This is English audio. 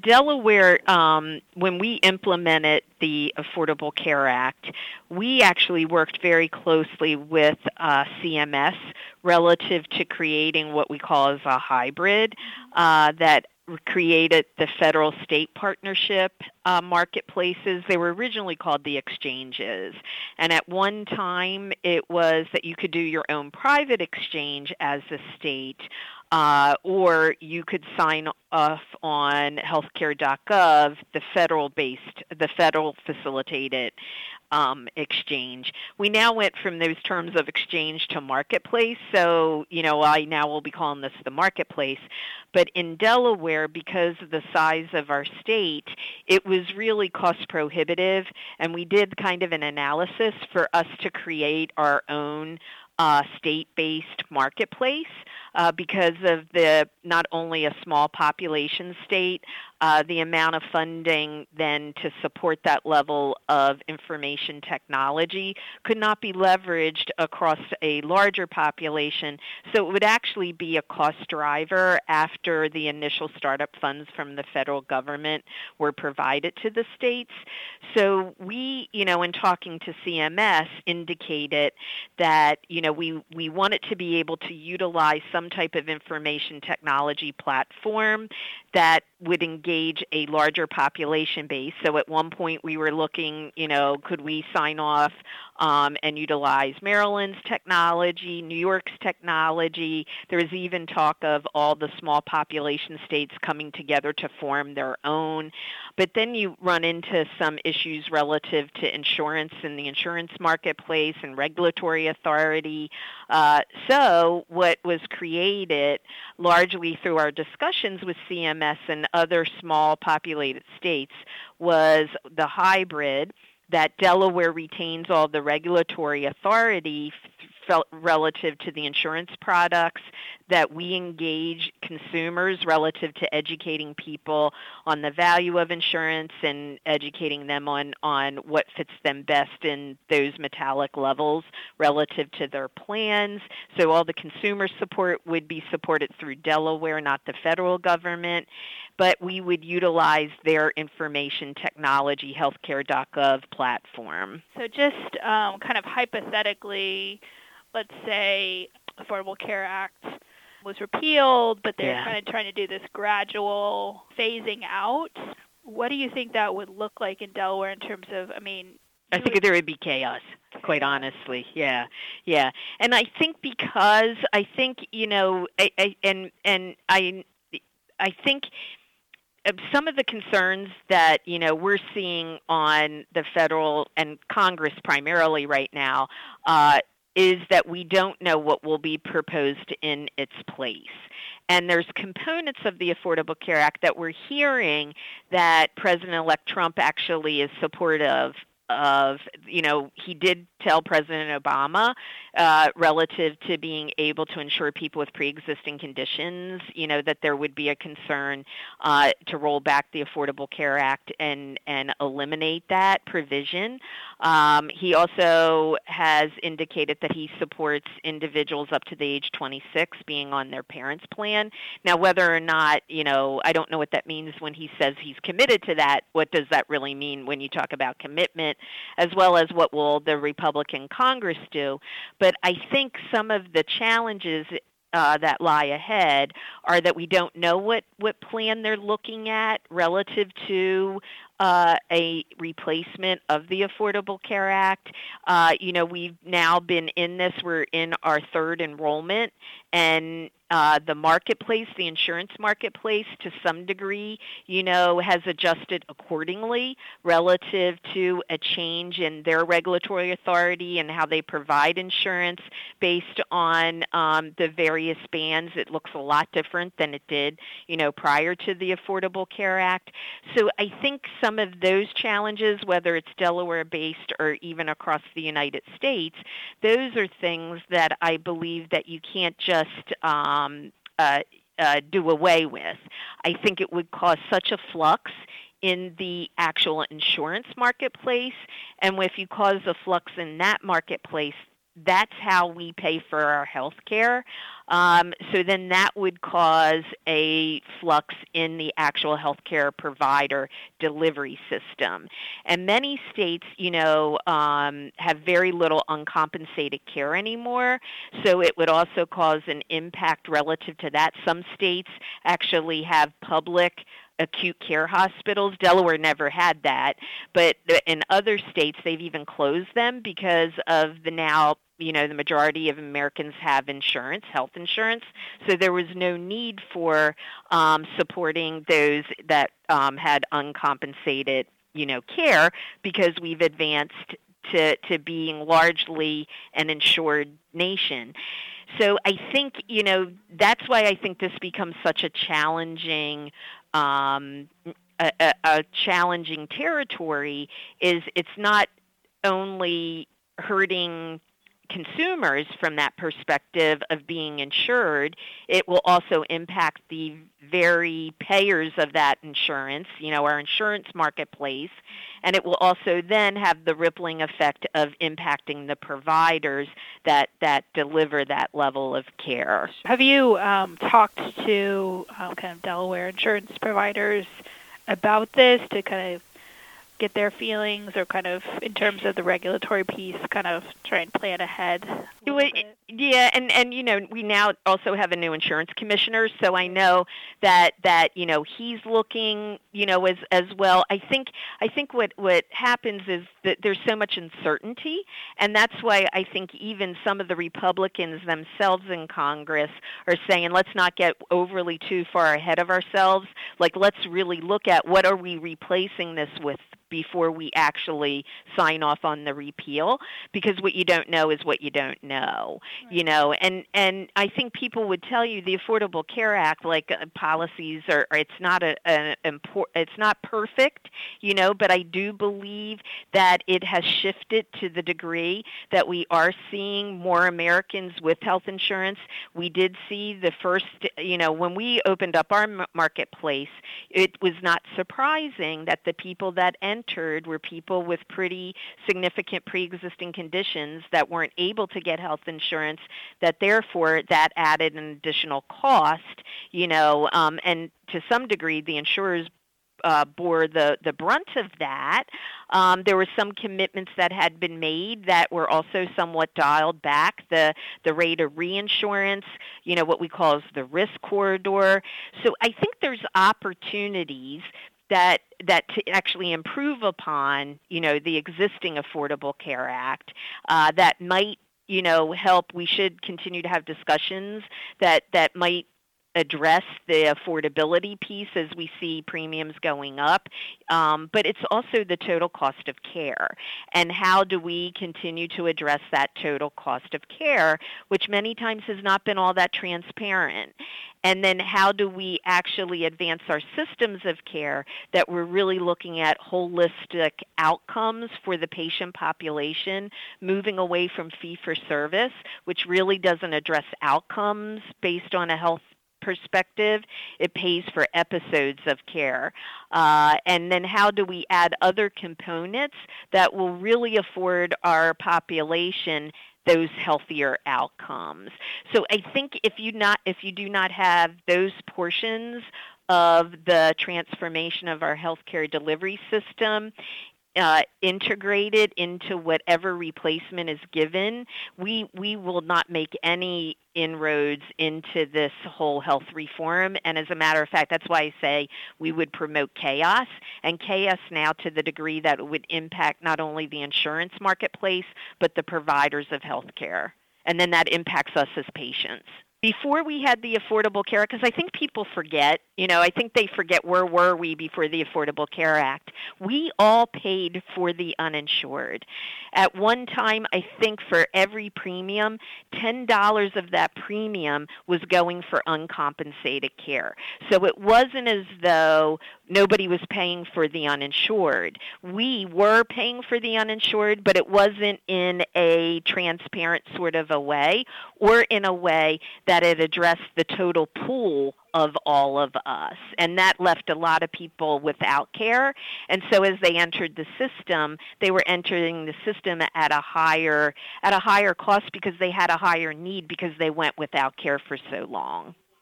Delaware, when we implemented the Affordable Care Act, we actually worked very closely with CMS relative to creating what we call as a hybrid that created the federal-state partnership marketplaces. They were originally called the exchanges. And at one time, it was that you could do your own private exchange as a state, or you could sign off on healthcare.gov, the federal facilitated exchange. We now went from those terms of exchange to marketplace, so I now will be calling this the marketplace. But in Delaware, because of the size of our state, it was really cost prohibitive, and we did kind of an analysis for us to create our own state-based marketplace because of the not only a small population state, the amount of funding then to support that level of information technology could not be leveraged across a larger population. So it would actually be a cost driver after the initial startup funds from the federal government were provided to the states. So we, in talking to CMS, indicated that, we wanted to be able to utilize some type of information technology platform that would engage a larger population base. So at one point we were looking, could we sign off and utilize Maryland's technology, New York's technology. There was even talk of all the small population states coming together to form their own. But then you run into some issues relative to insurance and the insurance marketplace and regulatory authority. So what was created largely through our discussions with CMS and other small populated states was the hybrid that Delaware retains all the regulatory authority relative to the insurance products, that we engage consumers relative to educating people on the value of insurance and educating them on what fits them best in those metallic levels relative to their plans. So all the consumer support would be supported through Delaware, not the federal government, but we would utilize their information technology healthcare.gov platform. So just kind of hypothetically, let's say Affordable Care Act was repealed, but they're kind of trying to do this gradual phasing out. What do you think that would look like in Delaware in terms of, I think there would be chaos, quite honestly. Yeah. And I think because I think, I think some of the concerns that, we're seeing on the federal and Congress primarily right now is that we don't know what will be proposed in its place. And there's components of the Affordable Care Act that we're hearing that President-elect Trump actually is supportive of. He did tell President Obama relative to being able to insure people with pre-existing conditions, that there would be a concern to roll back the Affordable Care Act and eliminate that provision. He also has indicated that he supports individuals up to the age 26 being on their parents' plan. Now, whether or not, I don't know what that means when he says he's committed to that. What does that really mean when you talk about commitment, as well as what will the Republican Congress do? But I think some of the challenges that lie ahead are that we don't know what plan they're looking at relative to a replacement of the Affordable Care Act. We've now been in this. We're in our third enrollment, and the marketplace, the insurance marketplace, to some degree, has adjusted accordingly relative to a change in their regulatory authority and how they provide insurance based on the various bands. It looks a lot different than it did, prior to the Affordable Care Act. So I think some of those challenges, whether it's Delaware-based or even across the United States, those are things that I believe that you can't just do away with. I think it would cause such a flux in the actual insurance marketplace, and if you cause a flux in that marketplace, that's how we pay for our health care. So then that would cause a flux in the actual healthcare provider delivery system. And many states, have very little uncompensated care anymore. So it would also cause an impact relative to that. Some states actually have public acute care hospitals. Delaware never had that, but in other states they've even closed them because of the majority of Americans have insurance, health insurance, so there was no need for supporting those that had uncompensated, care, because we've advanced to being largely an insured nation. So I think, that's why I think this becomes such a challenging a challenging territory. Is it's not only hurting consumers from that perspective of being insured, it will also impact the very payers of that insurance, our insurance marketplace, and it will also then have the rippling effect of impacting the providers that deliver that level of care. Have you talked to kind of Delaware insurance providers about this to kind of get their feelings, or kind of in terms of the regulatory piece, kind of try and plan ahead? Yeah, and we now also have a new insurance commissioner, so I know that he's looking, as well. I think what happens is that there's so much uncertainty, and that's why I think even some of the Republicans themselves in Congress are saying, let's not get overly too far ahead of ourselves. Like, let's really look at what are we replacing this with before we actually sign off on the repeal, because what you don't know is what you don't know, right. And I think people would tell you the Affordable Care Act, policies it's not perfect, but I do believe that it has shifted to the degree that we are seeing more Americans with health insurance. We did see the first, when we opened up our marketplace, it was not surprising that the people that entered were people with pretty significant pre-existing conditions that weren't able to get health insurance, that therefore that added an additional cost, and to some degree the insurers bore the brunt of that. There were some commitments that had been made that were also somewhat dialed back. The rate of reinsurance, what we call the risk corridor. So I think there's opportunities that to actually improve upon, the existing Affordable Care Act, that might, help. We should continue to have discussions that might address the affordability piece as we see premiums going up, but it's also the total cost of care, and how do we continue to address that total cost of care, which many times has not been all that transparent. And then how do we actually advance our systems of care that we're really looking at holistic outcomes for the patient population, moving away from fee-for-service, which really doesn't address outcomes based on a health perspective. It pays for episodes of care. And then how do we add other components that will really afford our population those healthier outcomes? So I think if you do not have those portions of the transformation of our healthcare delivery system integrated into whatever replacement is given, we will not make any inroads into this whole health reform. And as a matter of fact, that's why I say we would promote chaos, and chaos now to the degree that it would impact not only the insurance marketplace, but the providers of health care. And then that impacts us as patients. Before we had the Affordable Care Act, because I think people forget, I think they forget where were we before the Affordable Care Act. We all paid for the uninsured. At one time, I think for every premium, $10 of that premium was going for uncompensated care. So it wasn't as though nobody was paying for the uninsured. We were paying for the uninsured, but it wasn't in a transparent sort of a way, or in a way that it addressed the total pool of all of us. And that left a lot of people without care. And so as they entered the system, they were entering the system at a higher cost because they had a higher need because they went without care for so long.